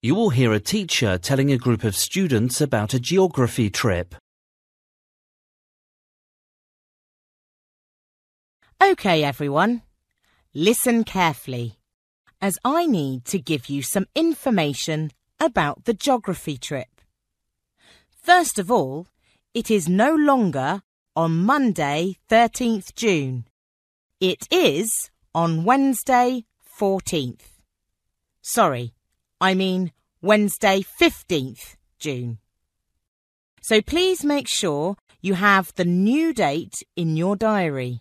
You will hear a teacher telling a group of students about a geography trip. OK, everyone. Listen carefully, as I need to give you some information about the geography trip. First of all, it is no longer on Monday, 13th June. It is on Wednesday, 14th. Sorry, I mean Wednesday, 15th June. So please make sure you have the new date in your diary.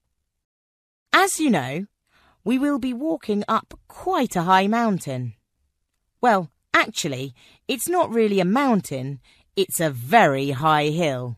As you know, we will be walking up quite a high mountain. Well, actually, it's not really a mountain, it's a very high hill.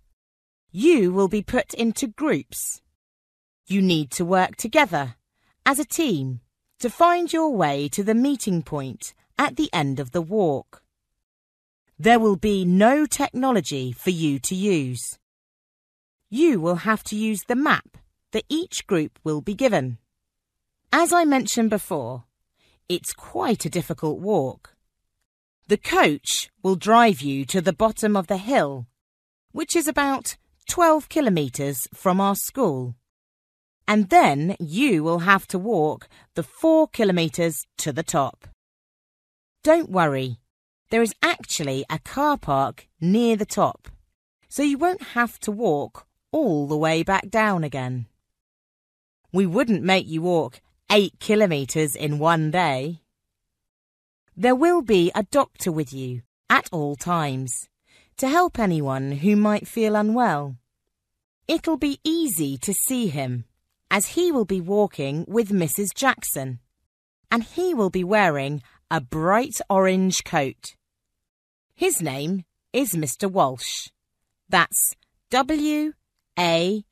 You will be put into groups. You need to work together, as a team, to find your way to the meeting point at the end of the walk. There will be no technology for you to use. You will have to use the map that each group will be given. As I mentioned before, it's quite a difficult walk. The coach will drive you to the bottom of the hill, which is about 12 kilometres from our school. And then you will have to walk the 4 kilometres to the top. Don't worry, there is actually a car park near the top, so you won't have to walk all the way back down again. We wouldn't make you walk 8 kilometres in one day. There will be a doctor with you at all times to help anyone who might feel unwell. It'll be easy to see him, as he will be walking with Mrs. Jackson, and he will be wearing a bright orange coat. His name is Mr. Walsh. That's W-A-L-S-H.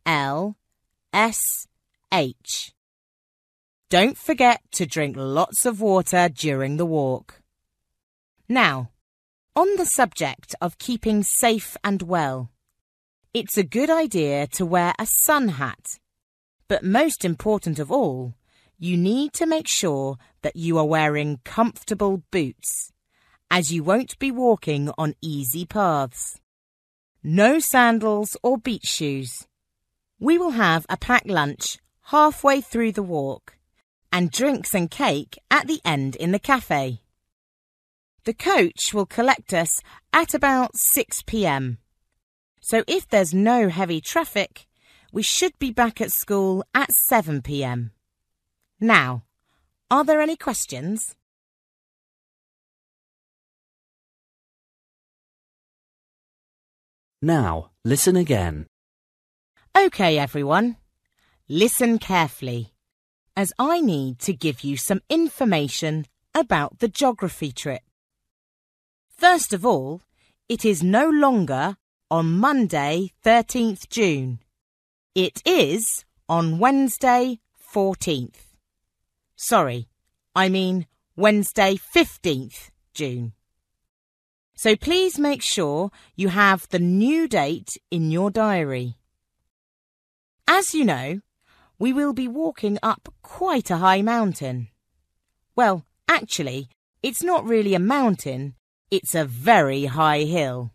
Don't forget to drink lots of water during the walk. Now, on the subject of keeping safe and well, it's a good idea to wear a sun hat. But most important of all, you need to make sure that you are wearing comfortable boots, as you won't be walking on easy paths. No sandals or beach shoes. We will have a packed lunch halfway through the walk, and drinks and cake at the end in the cafe. The coach will collect us at about 6 p.m. So if there's no heavy traffic, we should be back at school at 7 p.m. Now, are there any questions? Now, listen again. OK, everyone. Listen carefully, as I need to give you some information about the geography trip. First of all, it is no longer on Monday, 13th June. It is on Wednesday, 14th. Sorry, I mean Wednesday, 15th June. So please make sure you have the new date in your diary. As you know, we will be walking up quite a high mountain. Well, actually, it's not really a mountain, it's a very high hill.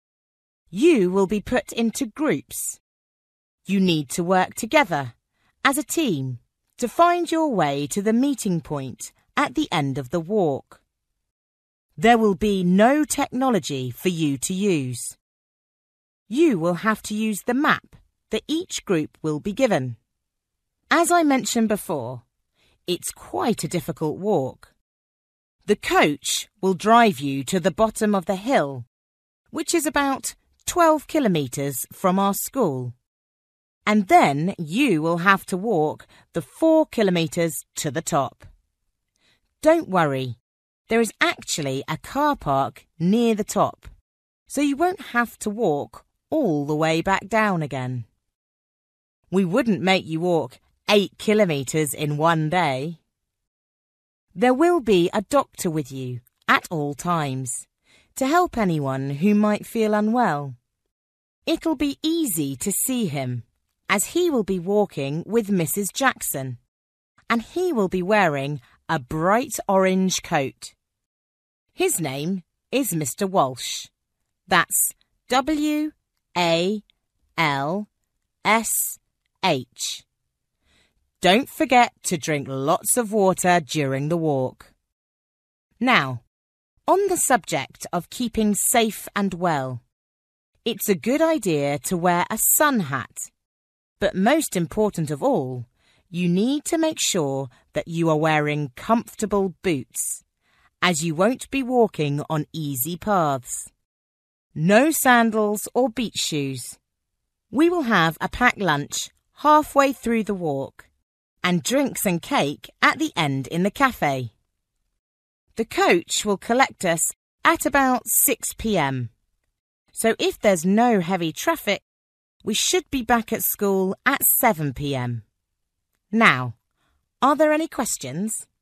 You will be put into groups. You need to work together, as a team, to find your way to the meeting point at the end of the walk. There will be no technology for you to use. You will have to use the map that each group will be given. As I mentioned before, it's quite a difficult walk. The coach will drive you to the bottom of the hill, which is about 12 kilometres from our school. And then you will have to walk the 4 kilometres to the top. Don't worry, there is actually a car park near the top, so you won't have to walk all the way back down again. We wouldn't make you walk 8 kilometres in one day. There will be a doctor with you at all times to help anyone who might feel unwell. It'll be easy to see him, as he will be walking with Mrs. Jackson, and he will be wearing a bright orange coat. His name is Mr. Walsh. That's W-A-L-S-H. Don't forget to drink lots of water during the walk. Now, on the subject of keeping safe and well, it's a good idea to wear a sun hat. But most important of all, you need to make sure that you are wearing comfortable boots, as you won't be walking on easy paths. No sandals or beach shoes. We will have a packed lunch halfway through the walk and drinks and cake at the end in the cafe. The coach will collect us at about 6 p.m. So if there's no heavy traffic, we should be back at school at 7 p.m. Now, are there any questions?